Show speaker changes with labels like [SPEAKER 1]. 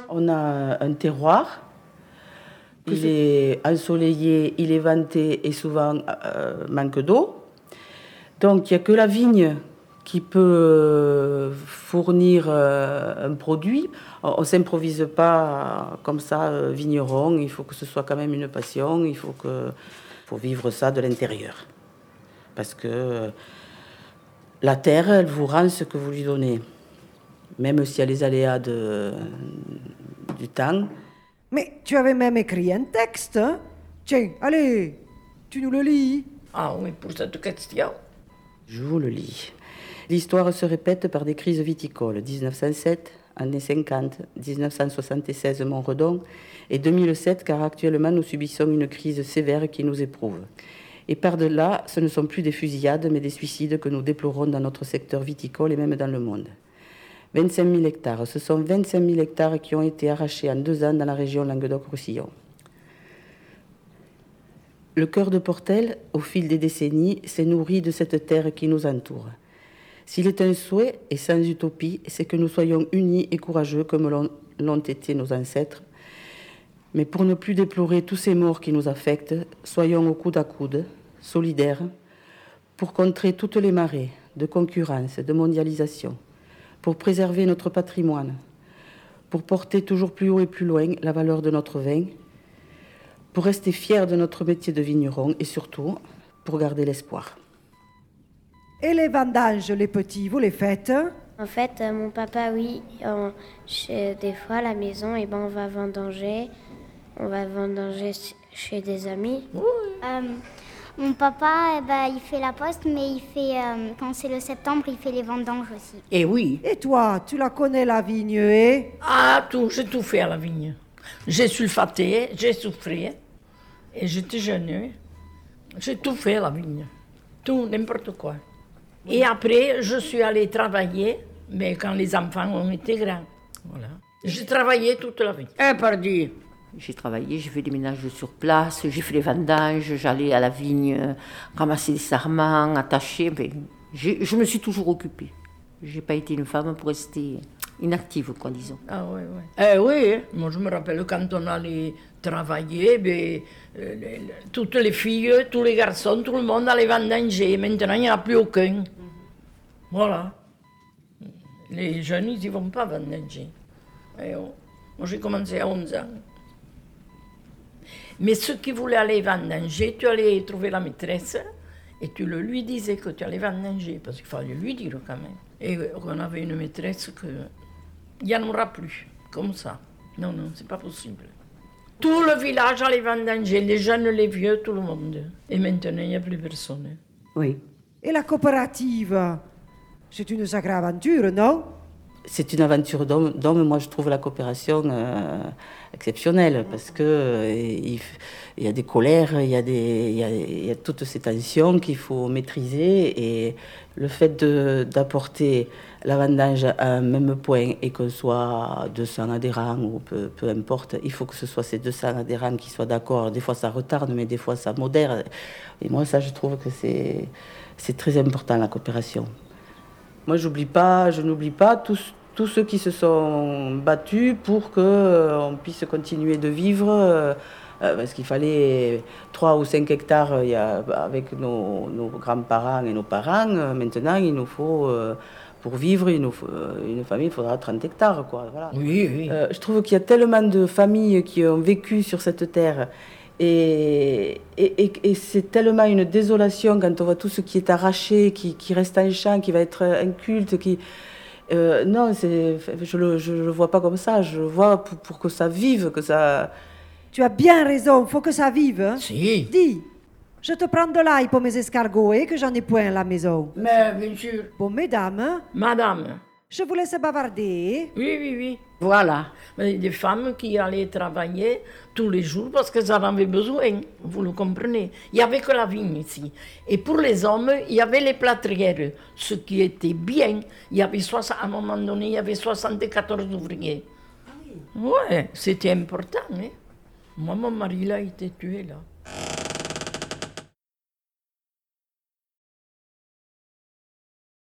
[SPEAKER 1] On a un terroir. Il est ensoleillé, il est venté et souvent manque d'eau. Donc il n'y a que la vigne qui peut fournir un produit. On ne s'improvise pas comme ça vigneron, il faut que ce soit quand même une passion, il faut vivre ça de l'intérieur. Parce que la terre, elle vous rend ce que vous lui donnez, même s'il y a les aléas du temps.
[SPEAKER 2] Mais tu avais même écrit un texte, hein? Tiens, allez, tu nous le lis.
[SPEAKER 3] Ah oui, pour cette question.
[SPEAKER 1] Je vous le lis. L'histoire se répète par des crises viticoles. 1907, années 50, 1976, Montredon, et 2007, car actuellement nous subissons une crise sévère qui nous éprouve. Et par-delà, ce ne sont plus des fusillades, mais des suicides que nous déplorons dans notre secteur viticole et même dans le monde. 25 000 hectares, ce sont 25 000 hectares qui ont été arrachés en 2 ans dans la région Languedoc-Roussillon. Le cœur de Portel, au fil des décennies, s'est nourri de cette terre qui nous entoure. S'il est un souhait et sans utopie, c'est que nous soyons unis et courageux comme l'ont été nos ancêtres. Mais pour ne plus déplorer tous ces morts qui nous affectent, soyons au coude à coude, solidaires, pour contrer toutes les marées de concurrence, de mondialisation, pour préserver notre patrimoine, pour porter toujours plus haut et plus loin la valeur de notre vin, pour rester fiers de notre métier de vigneron et surtout pour garder l'espoir.
[SPEAKER 2] Et les vendanges, les petits, vous les faites?
[SPEAKER 4] En fait, mon papa, oui, des fois à la maison, et on va vendanger. On va vendanger chez des amis.
[SPEAKER 5] Mon papa, il fait la poste, mais il fait, quand c'est le septembre, il fait les vendanges aussi.
[SPEAKER 3] Et oui.
[SPEAKER 2] Et toi, tu la connais la vigne, eh?
[SPEAKER 3] Ah, j'ai tout fait à la vigne. J'ai sulfaté, j'ai soufflé, et j'étais jeune. J'ai tout fait à la vigne. Tout, n'importe quoi. Et après, je suis allée travailler, mais quand les enfants ont été grands. Voilà. J'ai travaillé toute la vie. Pardi.
[SPEAKER 6] J'ai travaillé, j'ai fait des ménages sur place, j'ai fait les vendanges, j'allais à la vigne ramasser des sarments, attacher. Je me suis toujours occupée. Je n'ai pas été une femme pour rester inactive, quoi, disons.
[SPEAKER 3] Ah oui, oui. Oui, moi je me rappelle quand on allait travailler, toutes les filles, tous les garçons, tout le monde allait vendanger. Maintenant, il n'y en a plus aucun. Voilà. Les jeunes, ils n'y vont pas vendanger. Moi, j'ai commencé à 11 ans. Mais ceux qui voulaient aller vendanger, tu allais trouver la maîtresse et tu le lui disais que tu allais vendanger, parce qu'il fallait lui dire quand même. Et on avait une maîtresse il n'y en aura plus, comme ça. Non, c'est pas possible. Tout le village allait vendanger, les jeunes, les vieux, tout le monde. Et maintenant, il n'y a plus personne.
[SPEAKER 1] Oui.
[SPEAKER 2] Et la coopérative, c'est une sacrée aventure, non?
[SPEAKER 1] C'est une aventure d'homme. Moi, je trouve la coopération exceptionnelle parce que il y a des colères, il y a toutes ces tensions qu'il faut maîtriser et le fait d'apporter la vendange à un même point et qu'on soit 200 adhérents ou peu importe, il faut que ce soit ces 200 adhérents qui soient d'accord. Des fois, ça retarde, mais des fois, ça modère. Et moi, ça, je trouve que c'est très important, la coopération. Moi, je n'oublie pas tous ceux qui se sont battus pour qu'on puisse continuer de vivre, parce qu'il fallait 3 ou 5 hectares avec nos grands-parents et nos parents. Maintenant, il nous faut, pour vivre, une famille, il faudra 30 hectares. Quoi, voilà.
[SPEAKER 3] Oui.
[SPEAKER 1] Je trouve qu'il y a tellement de familles qui ont vécu sur cette terre. Et c'est tellement une désolation quand on voit tout ce qui est arraché, qui reste en champ, qui va être inculte. Non, je le vois pas comme ça. Je le vois pour que ça vive, que ça...
[SPEAKER 2] Tu as bien raison, faut que ça vive. Hein?
[SPEAKER 3] Si.
[SPEAKER 2] Dis, je te prends de l'ail pour mes escargots, que j'en ai point à la maison.
[SPEAKER 3] Mais bien sûr.
[SPEAKER 2] Bon, mesdames,
[SPEAKER 3] Madame.
[SPEAKER 2] je vous laisse bavarder.
[SPEAKER 3] Oui. Voilà. Des femmes qui allaient travailler tous les jours parce qu'elles en avaient besoin, vous le comprenez. Il n'y avait que la vigne ici. Et pour les hommes, il y avait les plâtrières, ce qui était bien. Il y avait à un moment donné, il y avait 74 ouvriers. Ah oui. Ouais, c'était important. Hein. Moi, mon mari, il a été tué là.